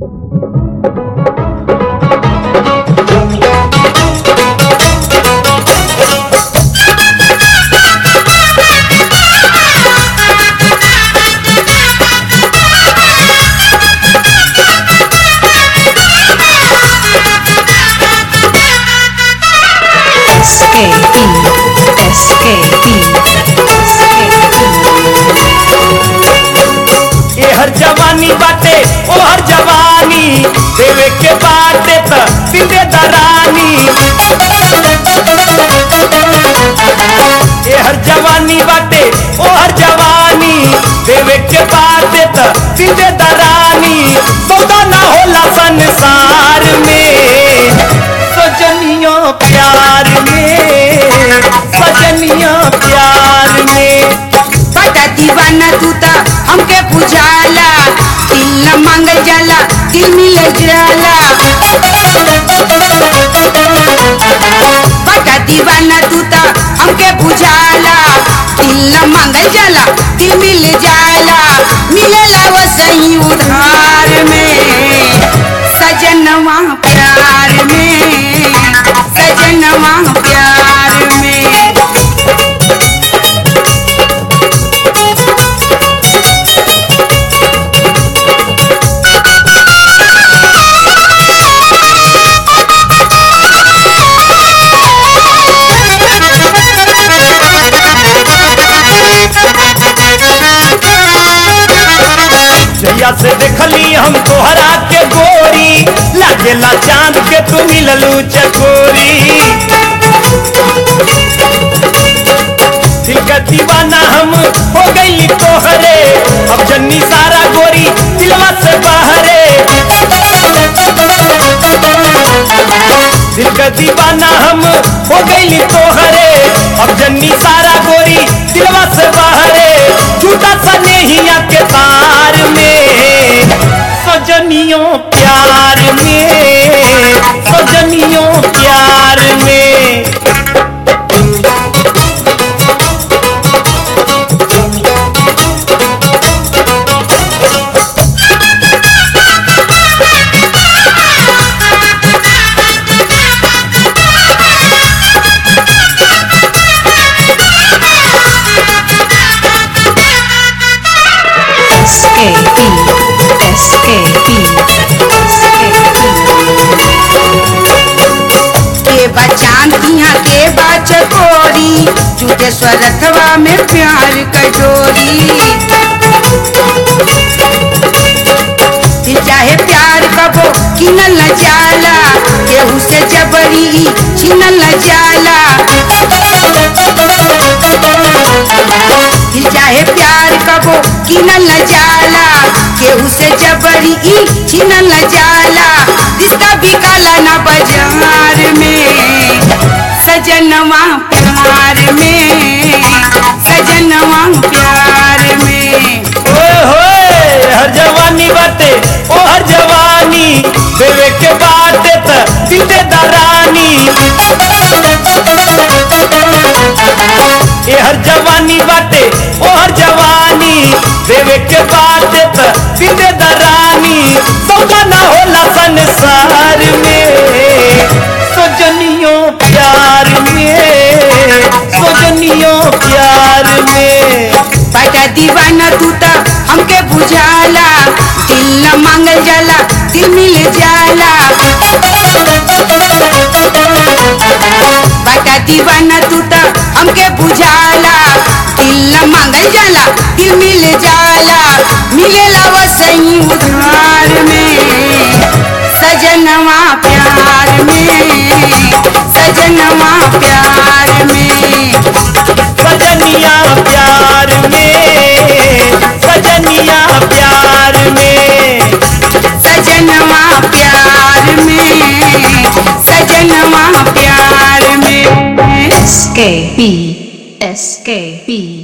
हर जवानी बाटे ओ हर जवानी देवे के बाटे त दिले दरानी ए हर जवानी बाटे ओ हर जवानी देवे के बाटे त दिले दरानी सौदा ना होला संसार में सजनियों प्यार में सजनियों प्यार में बड़ा दीवाना तू ता हमके बुझाला दिल न मांगल जाला दिल मिल जाला बड़ा दीवाना तू ता हमके बुझाला दिल न मांगल जाला दिल मिल जाला मिलेला वो सही उधार में सजनवा प्यार में सजनवा प्यार में जहिया से देखली हम तोहरा के गोरी लागेला चांद के तू मिललू चकोरी दिल का दीवाना हम हो गई तोहरे अब जन्नी सारा गोरी दिलवा से बाहरे दिल का दीवाना हम हो गई तोहरे अब जन्नी सारा गोरी दिलवा से बाहरे झूठा सा नेहिया के तार में सजनियों प्यार में सजनियों प्यार में चकोरी झूठे स्वरथवा में प्यार कटोरी चाहे प्यार कबो किनल न जाला केहू से जबरी छीनल न जाला चाहे प्यार कबो किनल न जाला केहू से जबरी छीनल न जाला रिश्ता बिकाला न बाजार में सजनवा प्यार में सजनवा प्यार में ओए होए हर जवानी बाटे ओ हर जवानी देवे के बाटे त दिले दरानी ए हर जवानी बाटे ओ हर जवानी देवे के बाटे त दिले दरानी सौदा ना होला संसार में सजनियों प्यार में सजनियों प्यार में बड़ा दीवाना तू ता हमके बुझाला दिल न मांगल जाला दिल मिल जाला बड़ा दीवाना तू ता हमके बुझाला दिल न मांगल जाला दिल मिल जाला मिलेला वो सही उधार में सजनवा प्यार में सजनवा प्यार में सजनिया प्यार में सजनिया प्यार में सजनवा प्यार में सजनवा प्यार में SKB